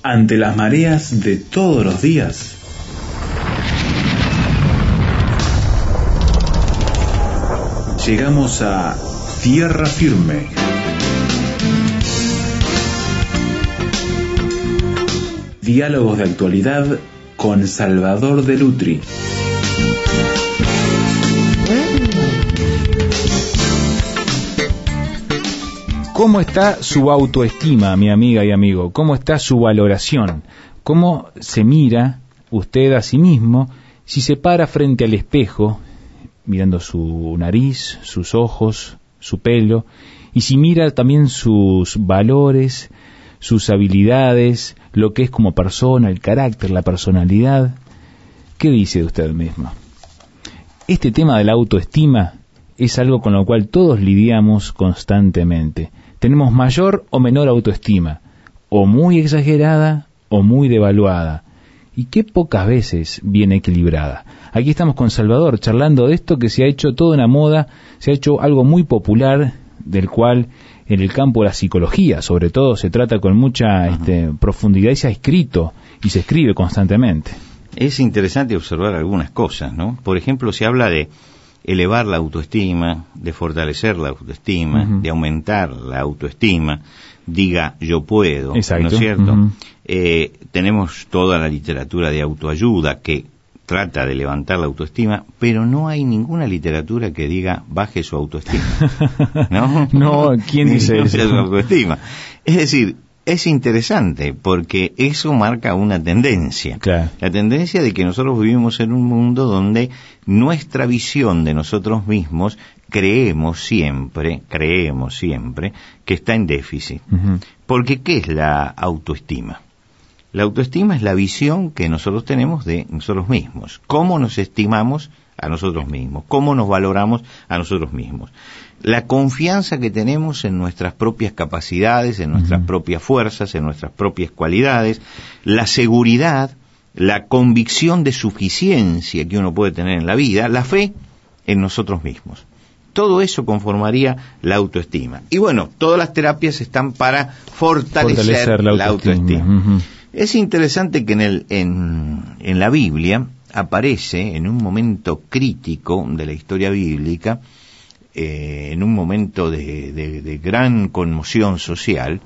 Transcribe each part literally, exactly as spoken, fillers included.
Ante las mareas de todos los días, llegamos a tierra firme. Diálogos de actualidad con Salvador de Lutri. ¿Cómo está su autoestima, mi amiga y amigo? ¿Cómo está su valoración? ¿Cómo se mira usted a sí mismo si se para frente al espejo, mirando su nariz, sus ojos, su pelo, y si mira también sus valores, sus habilidades, lo que es como persona, el carácter, la personalidad? ¿Qué dice de usted mismo? Este tema de la autoestima es algo con lo cual todos lidiamos constantemente. Tenemos mayor o menor autoestima, o muy exagerada o muy devaluada, y qué pocas veces bien equilibrada. Aquí estamos con Salvador charlando de esto que se ha hecho toda una moda, se ha hecho algo muy popular, del cual en el campo de la psicología sobre todo se trata con mucha este, profundidad y se ha escrito y se escribe constantemente. Es interesante observar algunas cosas, ¿no? Por ejemplo, se habla de elevar la autoestima, de fortalecer la autoestima, uh-huh. de aumentar la autoestima, diga yo puedo, exacto. ¿no es cierto? Uh-huh. Eh, tenemos toda la literatura de autoayuda que trata de levantar la autoestima, pero no hay ninguna literatura que diga baje su autoestima, ¿no? No, ¿quién dice eso? Su autoestima. Es decir, es interesante porque eso marca una tendencia. Claro. La tendencia de que nosotros vivimos en un mundo donde nuestra visión de nosotros mismos creemos siempre, creemos siempre que está en déficit. Uh-huh. Porque ¿qué es la autoestima? La autoestima es la visión que nosotros tenemos de nosotros mismos. ¿Cómo nos estimamos a nosotros mismos? ¿Cómo nos valoramos a nosotros mismos? La confianza que tenemos en nuestras propias capacidades, en nuestras uh-huh. propias fuerzas, en nuestras propias cualidades, la seguridad, la convicción de suficiencia que uno puede tener en la vida, la fe en nosotros mismos. Todo eso conformaría la autoestima. Y bueno, todas las terapias están para fortalecer, fortalecer la autoestima. La autoestima. Uh-huh. Es interesante que en, el, en, en la Biblia aparece, en un momento crítico de la historia bíblica, eh, en un momento de, de, de gran conmoción social,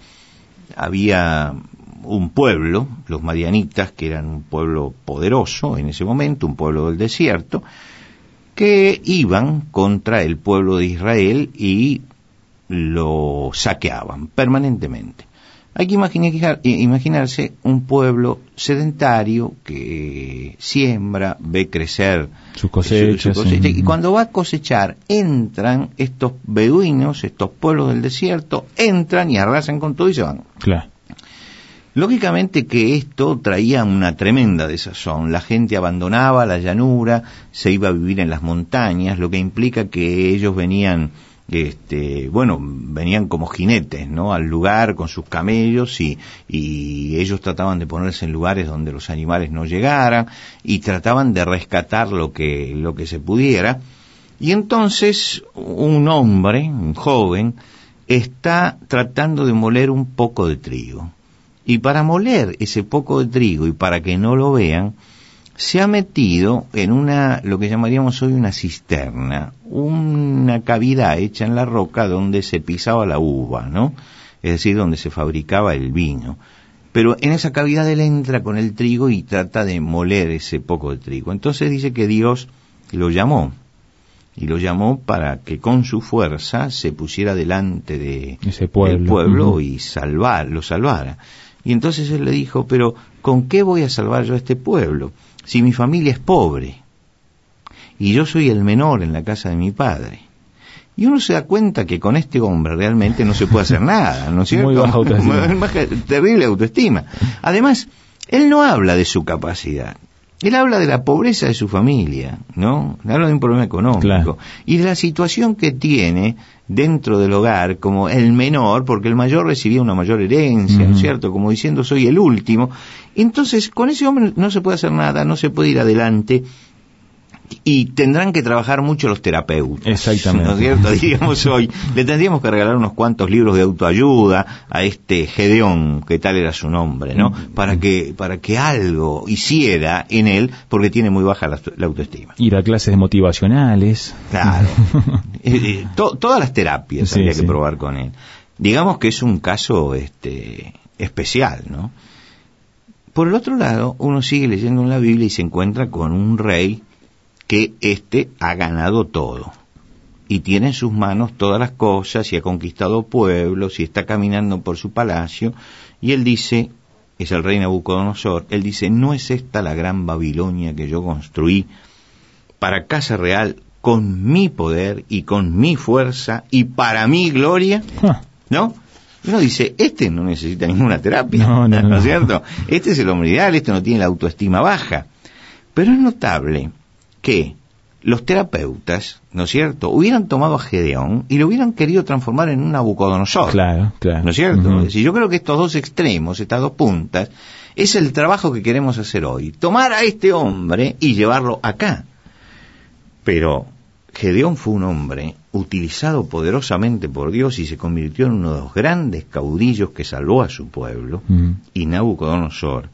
había un pueblo, los madianitas, que eran un pueblo poderoso en ese momento, un pueblo del desierto, que iban contra el pueblo de Israel y lo saqueaban permanentemente. Hay que imaginar, imaginarse un pueblo sedentario que siembra, ve crecer sus cosechas, su, su cosecha, sí. Y cuando va a cosechar, entran estos beduinos, estos pueblos del desierto, entran y arrasan con todo y se van. Claro. Lógicamente que esto traía una tremenda desazón. La gente abandonaba la llanura, se iba a vivir en las montañas, lo que implica que ellos venían... Este, bueno, venían como jinetes, ¿no? Al lugar con sus camellos y, y ellos trataban de ponerse en lugares donde los animales no llegaran y trataban de rescatar lo que, lo que se pudiera. Y entonces un hombre, un joven, está tratando de moler un poco de trigo. Y para moler ese poco de trigo y para que no lo vean, se ha metido en una, lo que llamaríamos hoy una cisterna, una cavidad hecha en la roca donde se pisaba la uva, ¿no? Es decir, donde se fabricaba el vino. Pero en esa cavidad él entra con el trigo y trata de moler ese poco de trigo. Entonces dice que Dios lo llamó, y lo llamó para que con su fuerza se pusiera delante de ese pueblo, del pueblo uh-huh. y salvar, lo salvara. Y entonces él le dijo, pero ¿con qué voy a salvar yo a este pueblo? Si mi familia es pobre y yo soy el menor en la casa de mi padre. Y uno se da cuenta que con este hombre realmente no se puede hacer nada, ¿no es cierto? Muy baja autoestima. Terrible autoestima. Además, él no habla de su capacidad. Él habla de la pobreza de su familia, ¿no? Habla de un problema económico. Claro. Y de la situación que tiene dentro del hogar como el menor, porque el mayor recibía una mayor herencia, uh-huh. ¿no es cierto? Como diciendo, soy el último. Entonces, con ese hombre no se puede hacer nada, no se puede ir adelante, y tendrán que trabajar mucho los terapeutas. Exactamente. ¿No es cierto? Diríamos hoy, le tendríamos que regalar unos cuantos libros de autoayuda a este Gedeón, que tal era su nombre, ¿no? Para que, para que algo hiciera en él, porque tiene muy baja la, la autoestima. Ir a clases motivacionales. Claro. eh, eh, to, todas las terapias Sí, habría sí. que probar con él. Digamos que es un caso este especial, ¿no? Por el otro lado, uno sigue leyendo en la Biblia y se encuentra con un rey que éste ha ganado todo y tiene en sus manos todas las cosas y ha conquistado pueblos y está caminando por su palacio, y él dice, es el rey Nabucodonosor, él dice, ¿no es esta la gran Babilonia que yo construí para casa real con mi poder y con mi fuerza y para mi gloria? ¿No? Uno dice, este no necesita ninguna terapia, no, no, ¿no no. es cierto? Este es el hombre ideal, este no tiene la autoestima baja. Pero es notable que los terapeutas, ¿no es cierto?, hubieran tomado a Gedeón y lo hubieran querido transformar en un Nabucodonosor. Claro, claro. ¿No es cierto? Uh-huh. Es decir, yo creo que estos dos extremos, estas dos puntas, es el trabajo que queremos hacer hoy. Tomar a este hombre y llevarlo acá. Pero Gedeón fue un hombre utilizado poderosamente por Dios y se convirtió en uno de los grandes caudillos que salvó a su pueblo. Uh-huh. Y Nabucodonosor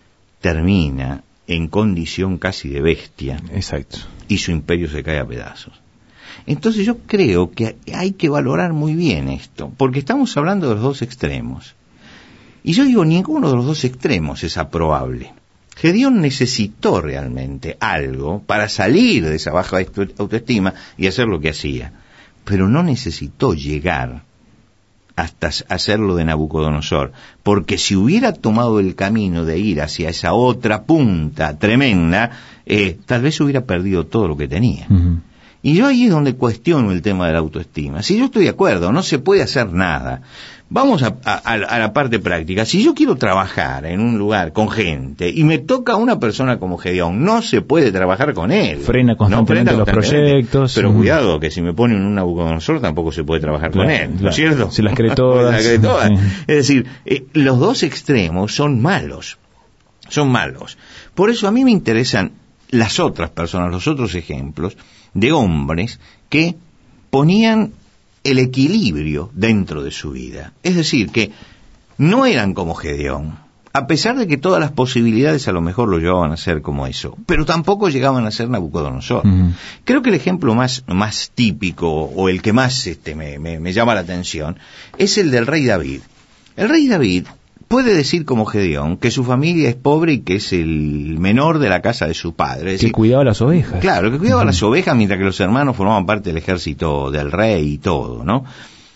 termina en condición casi de bestia. Exacto. Y su imperio se cae a pedazos. Entonces yo creo que hay que valorar muy bien esto, porque estamos hablando de los dos extremos. Y yo digo, ninguno de los dos extremos es aprobable. Gedeón necesitó realmente algo para salir de esa baja autoestima y hacer lo que hacía, pero no necesitó llegar hasta hacerlo de Nabucodonosor, porque si hubiera tomado el camino de ir hacia esa otra punta tremenda, eh, tal vez hubiera perdido todo lo que tenía. Uh-huh. Y yo ahí es donde cuestiono el tema de la autoestima. Si yo estoy de acuerdo, no se puede hacer nada. Vamos a, a, a la parte práctica. Si yo quiero trabajar en un lugar con gente y me toca una persona como Gedeón, no se puede trabajar con él. Frena constantemente no, frena los constantemente. proyectos. Pero uh-huh. cuidado, que si me ponen un Nabucodonosor tampoco se puede trabajar claro, con él, ¿no claro. es cierto? Se las cree todas. Se las cree todas. Sí. Es decir, eh, los dos extremos son malos. Son malos. Por eso a mí me interesan las otras personas, los otros ejemplos de hombres que ponían el equilibrio dentro de su vida. Es decir, que no eran como Gedeón, a pesar de que todas las posibilidades a lo mejor lo llevaban a ser como eso, pero tampoco llegaban a ser Nabucodonosor. Uh-huh. Creo que el ejemplo más, más típico, o el que más este, me, me, me llama la atención, es el del rey David. El rey David puede decir como Gedeón que su familia es pobre y que es el menor de la casa de su padre. Es que decir, cuidaba las ovejas. Claro, que cuidaba uh-huh. las ovejas mientras que los hermanos formaban parte del ejército del rey y todo, ¿no?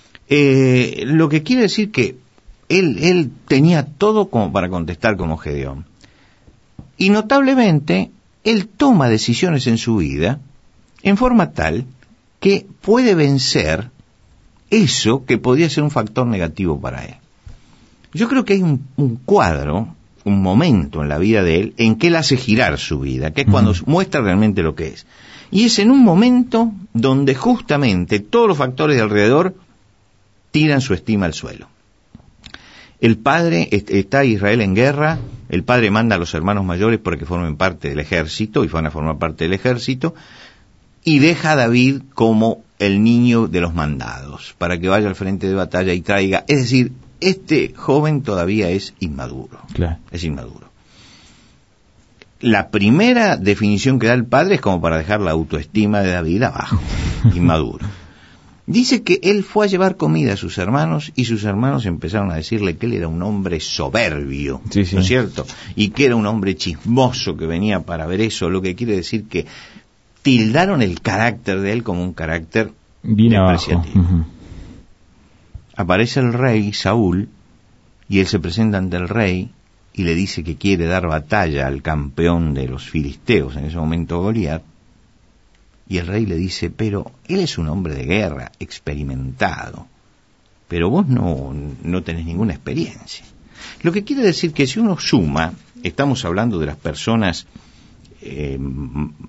Eh, lo que quiere decir que él, él tenía todo como para contestar como Gedeón. Y notablemente, él toma decisiones en su vida en forma tal que puede vencer eso que podría ser un factor negativo para él. Yo creo que hay un, un cuadro, un momento en la vida de él en que él hace girar su vida, que es cuando uh-huh. muestra realmente lo que es. Y es en un momento donde justamente todos los factores de alrededor tiran su estima al suelo. El padre, está Israel en guerra, el padre manda a los hermanos mayores para que formen parte del ejército, y van a formar parte del ejército, y deja a David como el niño de los mandados, para que vaya al frente de batalla y traiga, es decir, este joven todavía es inmaduro. Claro. Es inmaduro. La primera definición que da el padre es como para dejar la autoestima de David abajo. Inmaduro. Dice que él fue a llevar comida a sus hermanos y sus hermanos empezaron a decirle que él era un hombre soberbio, sí, sí. ¿no es cierto? Y que era un hombre chismoso que venía para ver eso, lo que quiere decir que tildaron el carácter de él como un carácter bien despreciativo. Uh-huh. Aparece el rey Saúl y él se presenta ante el rey y le dice que quiere dar batalla al campeón de los filisteos, en ese momento Goliat, y el rey le dice, pero él es un hombre de guerra, experimentado, pero vos no, no tenés ninguna experiencia. Lo que quiere decir que si uno suma, estamos hablando de las personas eh,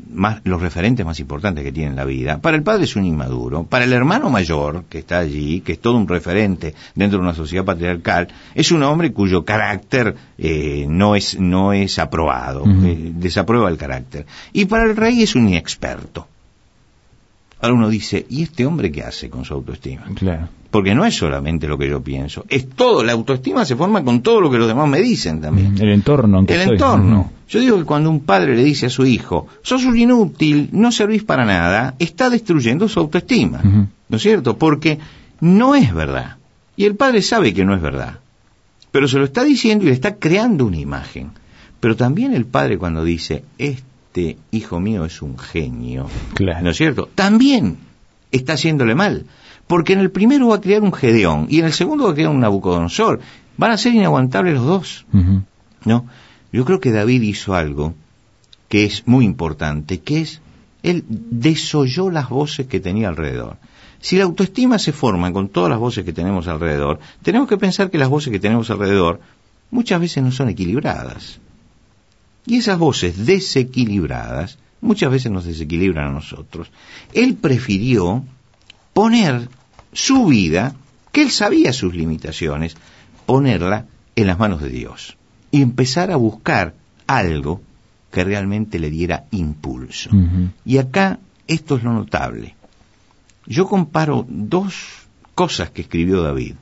más, los referentes más importantes que tiene en la vida. Para el padre es un inmaduro, para el hermano mayor que está allí, que es todo un referente dentro de una sociedad patriarcal, es un hombre cuyo carácter eh, no es no es aprobado, uh-huh. eh, desaprueba el carácter. Y para el rey es un inexperto. Ahora uno dice, ¿y este hombre qué hace con su autoestima? Claro. Porque no es solamente lo que yo pienso, es todo, la autoestima se forma con todo lo que los demás me dicen también. El entorno en que El estoy. entorno. Uh-huh. Yo digo que cuando un padre le dice a su hijo, sos un inútil, no servís para nada, está destruyendo su autoestima, uh-huh. ¿no es cierto? Porque no es verdad. Y el padre sabe que no es verdad, pero se lo está diciendo y le está creando una imagen. Pero también el padre cuando dice, este hijo mío es un genio, claro. ¿no es cierto? También está haciéndole mal. Porque en el primero va a crear un Gedeón y en el segundo va a crear un Nabucodonosor. Van a ser inaguantables los dos. Uh-huh. ¿No? Yo creo que David hizo algo que es muy importante, que es, él desoyó las voces que tenía alrededor. Si la autoestima se forma con todas las voces que tenemos alrededor, tenemos que pensar que las voces que tenemos alrededor muchas veces no son equilibradas. Y esas voces desequilibradas muchas veces nos desequilibran a nosotros. Él prefirió poner su vida, que él sabía sus limitaciones, ponerla en las manos de Dios y empezar a buscar algo que realmente le diera impulso. Uh-huh. Y acá esto es lo notable. Yo comparo dos cosas que escribió David.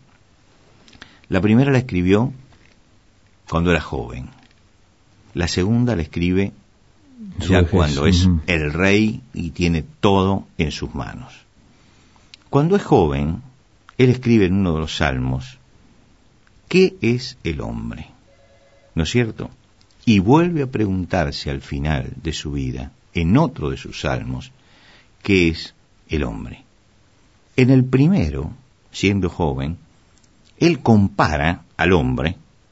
La primera la escribió cuando era joven. La segunda la escribe ya cuando es uh-huh. el rey y tiene todo en sus manos. Cuando es joven, él escribe en uno de los salmos, ¿qué es el hombre? ¿No es cierto? Y vuelve a preguntarse al final de su vida, en otro de sus salmos, ¿qué es el hombre? En el primero, siendo joven, él compara al hombre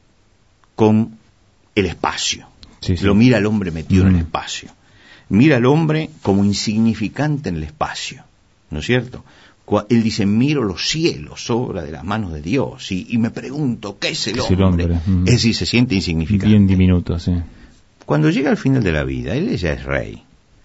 con el espacio. Sí, sí. Lo mira al hombre metido mm. en el espacio. Mira al hombre como insignificante en el espacio, ¿no es cierto? Él dice, miro los cielos, obra de las manos de Dios, y, y me pregunto, ¿qué es el, ¿Qué hombre? Es, el hombre? Mm. es decir, se siente insignificante. Bien diminuto, sí. Cuando llega al final de la vida, él ya es rey.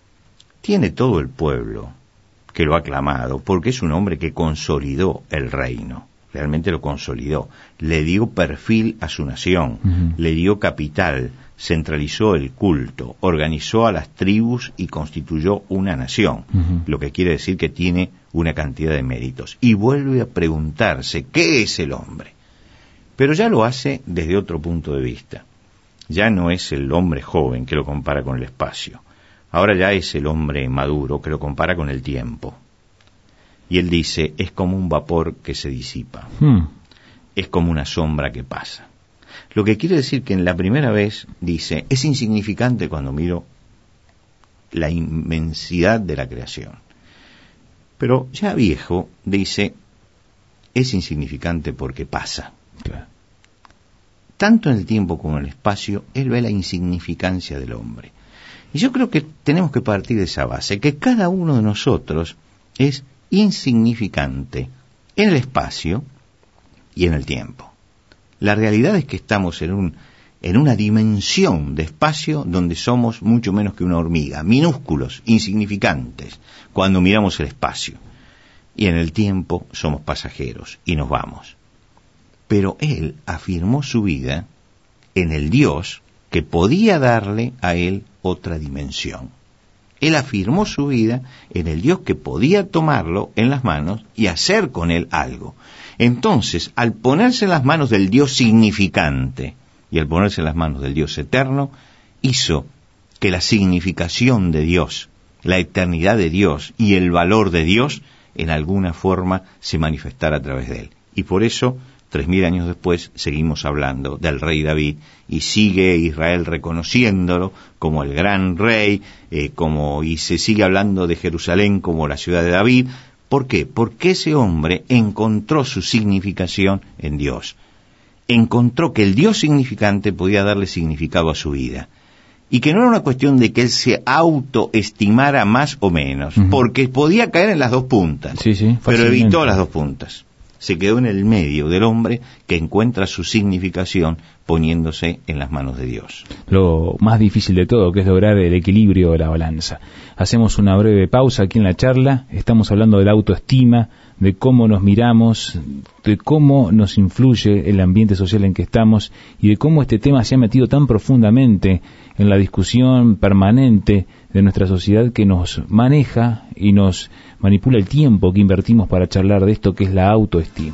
Tiene todo el pueblo que lo ha aclamado, porque es un hombre que consolidó el reino. Realmente lo consolidó. Le dio perfil a su nación, uh-huh. le dio capital, centralizó el culto, organizó a las tribus y constituyó una nación, uh-huh. lo que quiere decir que tiene una cantidad de méritos. Y vuelve a preguntarse, ¿qué es el hombre? Pero ya lo hace desde otro punto de vista. Ya no es el hombre joven que lo compara con el espacio. Ahora ya es el hombre maduro que lo compara con el tiempo. Y él dice, es como un vapor que se disipa. Hmm. Es como una sombra que pasa. Lo que quiere decir que en la primera vez dice, es insignificante cuando miro la inmensidad de la creación. Pero ya viejo dice, es insignificante porque pasa. Claro. Tanto en el tiempo como en el espacio, él ve la insignificancia del hombre. Y yo creo que tenemos que partir de esa base, que cada uno de nosotros es insignificante en el espacio y en el tiempo. La realidad es que estamos en un en una dimensión de espacio donde somos mucho menos que una hormiga, minúsculos, insignificantes, cuando miramos el espacio. Y en el tiempo somos pasajeros y nos vamos. Pero él afirmó su vida en el Dios que podía darle a él otra dimensión. Él afirmó su vida en el Dios que podía tomarlo en las manos y hacer con él algo. Entonces, al ponerse en las manos del Dios significante y al ponerse en las manos del Dios eterno, hizo que la significación de Dios, la eternidad de Dios y el valor de Dios, en alguna forma se manifestara a través de él. Y por eso, tres mil años después, seguimos hablando del rey David y sigue Israel reconociéndolo como el gran rey, eh, como y se sigue hablando de Jerusalén como la ciudad de David. ¿Por qué? Porque ese hombre encontró su significación en Dios. Encontró que el Dios significante podía darle significado a su vida. Y que no era una cuestión de que él se autoestimara más o menos, uh-huh. porque podía caer en las dos puntas, sí, sí, pero evitó las dos puntas. Se quedó en el medio del hombre que encuentra su significación poniéndose en las manos de Dios. Lo más difícil de todo, que es lograr el equilibrio de la balanza. Hacemos una breve pausa aquí en la charla. Estamos hablando de la autoestima, de cómo nos miramos, de cómo nos influye el ambiente social en que estamos y de cómo este tema se ha metido tan profundamente en la discusión permanente de nuestra sociedad, que nos maneja y nos manipula el tiempo que invertimos para charlar de esto que es la autoestima.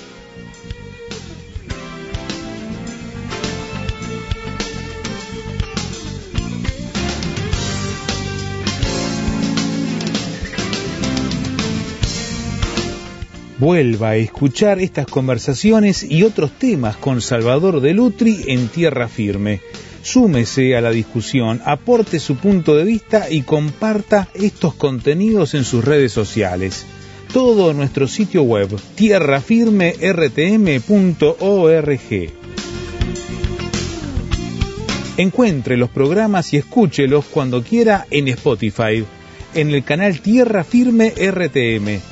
Vuelva a escuchar estas conversaciones y otros temas con Salvador de Lutri en Tierra Firme. Súmese a la discusión, aporte su punto de vista y comparta estos contenidos en sus redes sociales. Todo en nuestro sitio web, tierra firme r t m punto org. Encuentre los programas y escúchelos cuando quiera en Spotify, en el canal Tierra Firme R T M.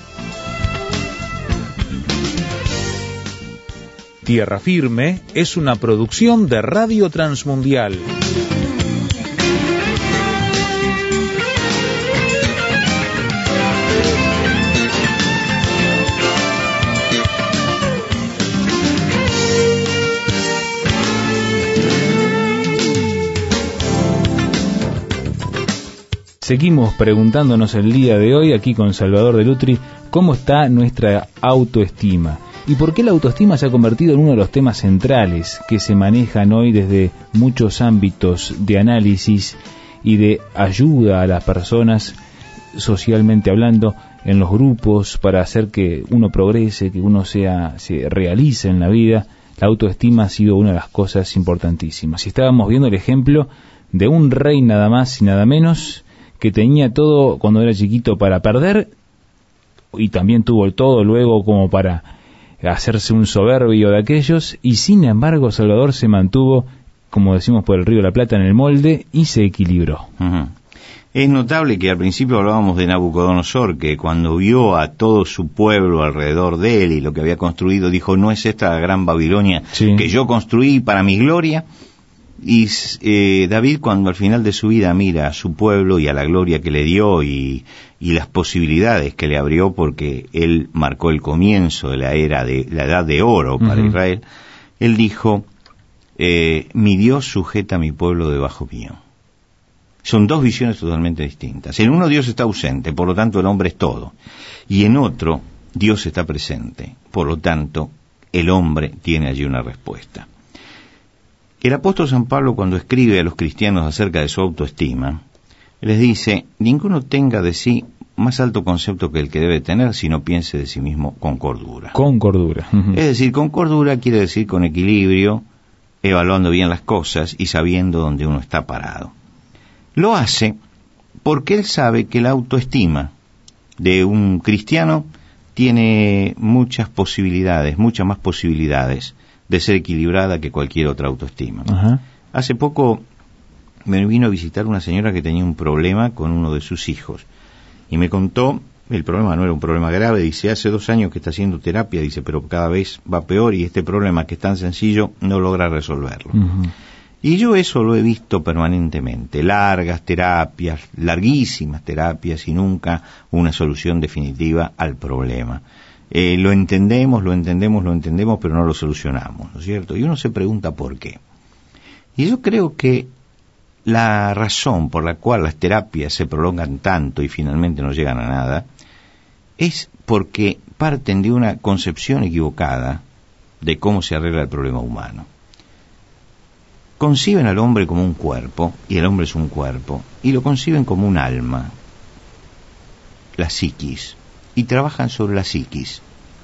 Tierra Firme es una producción de Radio Transmundial. Seguimos preguntándonos el día de hoy aquí con Salvador de Lutri, ¿cómo está nuestra autoestima? ¿Y por qué la autoestima se ha convertido en uno de los temas centrales que se manejan hoy desde muchos ámbitos de análisis y de ayuda a las personas, socialmente hablando, en los grupos, para hacer que uno progrese, que uno sea, se realice en la vida? La autoestima ha sido una de las cosas importantísimas. Y estábamos viendo el ejemplo de un rey nada más y nada menos, que tenía todo cuando era chiquito para perder, y también tuvo el todo luego como para hacerse un soberbio de aquellos, y sin embargo Salvador se mantuvo, como decimos por el Río de la Plata, en el molde y se equilibró. Uh-huh. Es notable que al principio hablábamos de Nabucodonosor, que cuando vio a todo su pueblo alrededor de él y lo que había construido, dijo, ¿no es esta la gran Babilonia sí. que yo construí para mi gloria? Y eh, David, cuando al final de su vida mira a su pueblo y a la gloria que le dio y, y las posibilidades que le abrió, porque él marcó el comienzo de la era de la edad de oro para uh-huh. Israel, él dijo, eh, mi Dios sujeta a mi pueblo debajo mío. Son dos visiones totalmente distintas. En uno Dios está ausente, por lo tanto el hombre es todo, y en otro Dios está presente, por lo tanto el hombre tiene allí una respuesta. El apóstol San Pablo, cuando escribe a los cristianos acerca de su autoestima, les dice, ninguno tenga de sí más alto concepto que el que debe tener, sino piense de sí mismo con cordura. Con cordura. Uh-huh. Es decir, con cordura quiere decir con equilibrio, evaluando bien las cosas y sabiendo dónde uno está parado. Lo hace porque él sabe que la autoestima de un cristiano tiene muchas posibilidades, muchas más posibilidades de ser equilibrada que cualquier otra autoestima. Uh-huh. Hace poco me vino a visitar una señora que tenía un problema con uno de sus hijos y me contó, el problema no era un problema grave, dice, hace dos años que está haciendo terapia, dice, pero cada vez va peor y este problema que es tan sencillo no logra resolverlo. Uh-huh. Y yo eso lo he visto permanentemente, largas terapias, larguísimas terapias y nunca una solución definitiva al problema. Eh, lo entendemos, lo entendemos, lo entendemos, pero no lo solucionamos, ¿no es cierto? Y uno se pregunta por qué. Y yo creo que la razón por la cual las terapias se prolongan tanto y finalmente no llegan a nada es porque parten de una concepción equivocada de cómo se arregla el problema humano. Conciben al hombre como un cuerpo, y el hombre es un cuerpo, y lo conciben como un alma, la psiquis, y trabajan sobre la psiquis.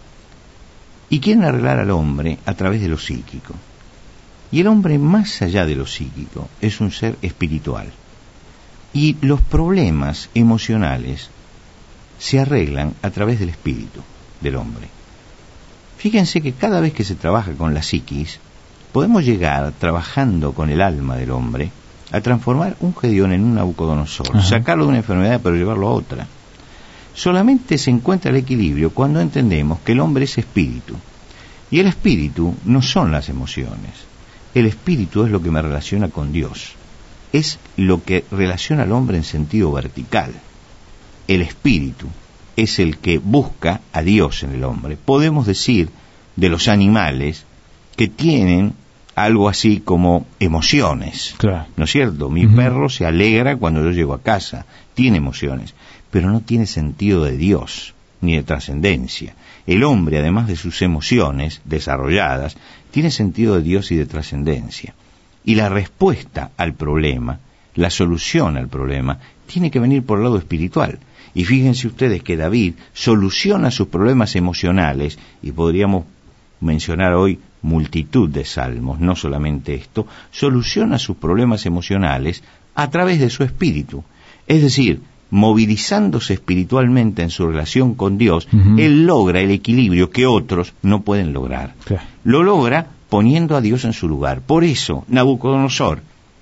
Y quieren arreglar al hombre a través de lo psíquico. Y el hombre, más allá de lo psíquico, es un ser espiritual. Y los problemas emocionales se arreglan a través del espíritu del hombre. Fíjense que cada vez que se trabaja con la psiquis, podemos llegar, trabajando con el alma del hombre, a transformar un Gedeón en un Nabucodonosor, uh-huh. sacarlo de una enfermedad pero llevarlo a otra. Solamente se encuentra el equilibrio cuando entendemos que el hombre es espíritu. Y el espíritu no son las emociones. El espíritu es lo que me relaciona con Dios. Es lo que relaciona al hombre en sentido vertical. El espíritu es el que busca a Dios en el hombre. Podemos decir de los animales que tienen algo así como emociones, claro. ¿no es cierto? Mi uh-huh. perro se alegra cuando yo llego a casa, tiene emociones, pero no tiene sentido de Dios ni de trascendencia. El hombre, además de sus emociones desarrolladas, tiene sentido de Dios y de trascendencia. Y la respuesta al problema, la solución al problema, tiene que venir por el lado espiritual. Y fíjense ustedes que David soluciona sus problemas emocionales, y podríamos mencionar hoy multitud de salmos, no solamente esto, soluciona sus problemas emocionales a través de su espíritu. Es decir, movilizándose espiritualmente en su relación con Dios, uh-huh. él logra el equilibrio que otros no pueden lograr. Claro. Lo logra poniendo a Dios en su lugar. Por eso, Nabucodonosor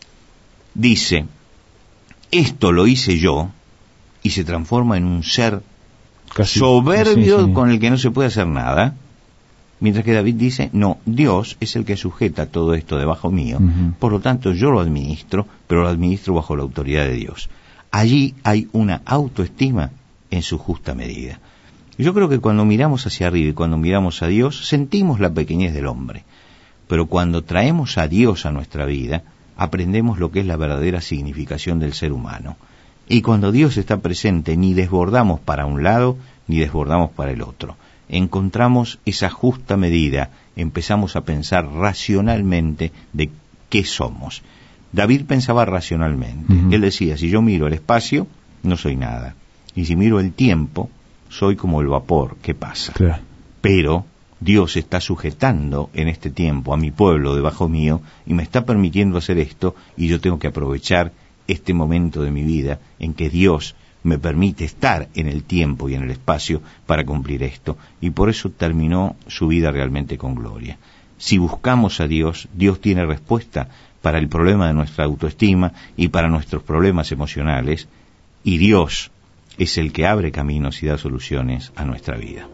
dice, esto lo hice yo, y se transforma en un ser Casi, soberbio sí, sí. con el que no se puede hacer nada. Mientras que David dice, no, Dios es el que sujeta todo esto debajo mío, uh-huh. por lo tanto yo lo administro, pero lo administro bajo la autoridad de Dios. Allí hay una autoestima en su justa medida. Yo creo que cuando miramos hacia arriba y cuando miramos a Dios, sentimos la pequeñez del hombre, pero cuando traemos a Dios a nuestra vida, aprendemos lo que es la verdadera significación del ser humano. Y cuando Dios está presente, ni desbordamos para un lado, ni desbordamos para el otro. Encontramos esa justa medida, empezamos a pensar racionalmente de qué somos. David pensaba racionalmente. Uh-huh. Él decía, si yo miro el espacio, no soy nada. Y si miro el tiempo, soy como el vapor que pasa. Claro. Pero Dios está sujetando en este tiempo a mi pueblo debajo mío y me está permitiendo hacer esto, y yo tengo que aprovechar este momento de mi vida en que Dios me permite estar en el tiempo y en el espacio para cumplir esto, y por eso terminó su vida realmente con gloria. Si buscamos a Dios, Dios tiene respuesta para el problema de nuestra autoestima y para nuestros problemas emocionales, y Dios es el que abre caminos y da soluciones a nuestra vida.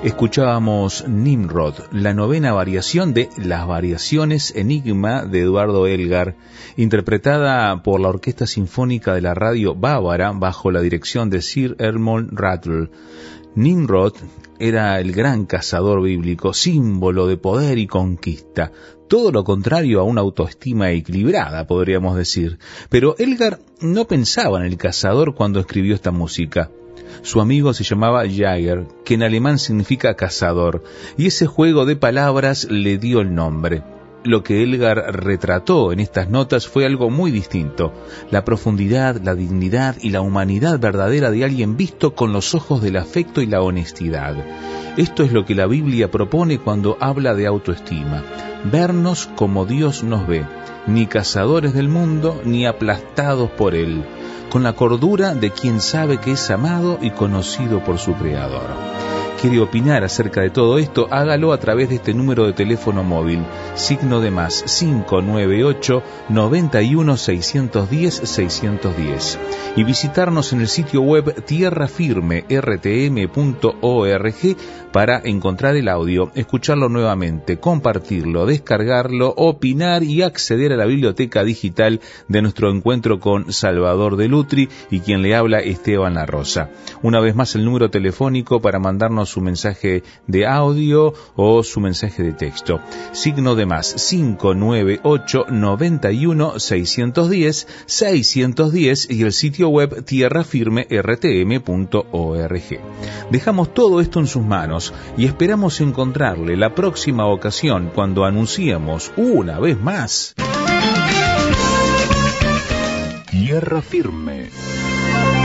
Escuchábamos Nimrod, la novena variación de Las Variaciones Enigma de Eduardo Elgar, interpretada por la Orquesta Sinfónica de la Radio Bávara bajo la dirección de Sir Edmund Rattle. Nimrod era el gran cazador bíblico, símbolo de poder y conquista, todo lo contrario a una autoestima equilibrada, podríamos decir. Pero Elgar no pensaba en el cazador cuando escribió esta música. Su amigo se llamaba Jäger, que en alemán significa cazador, y ese juego de palabras le dio el nombre. Lo que Elgar retrató en estas notas fue algo muy distinto: la profundidad, la dignidad y la humanidad verdadera de alguien visto con los ojos del afecto y la honestidad. Esto es lo que la Biblia propone cuando habla de autoestima: vernos como Dios nos ve, ni cazadores del mundo, ni aplastados por él, con la cordura de quien sabe que es amado y conocido por su Creador. ¿Quiere opinar acerca de todo esto? Hágalo a través de este número de teléfono móvil, signo de más cinco nueve ocho, noventa y uno, seiscientos diez, seiscientos diez, y visitarnos en el sitio web tierra firme r t m punto org para encontrar el audio, escucharlo nuevamente, compartirlo, descargarlo, opinar y acceder a la biblioteca digital de nuestro encuentro con Salvador de Lutri y quien le habla, Esteban La Rosa. Una vez más el número telefónico para mandarnos su mensaje de audio o su mensaje de texto, signo de más cinco nueve ocho, noventa y uno, seiscientos diez, seiscientos diez y el sitio web tierra firme r t m punto org. Dejamos todo esto en sus manos y esperamos encontrarle la próxima ocasión cuando anunciemos una vez más Tierra Firme.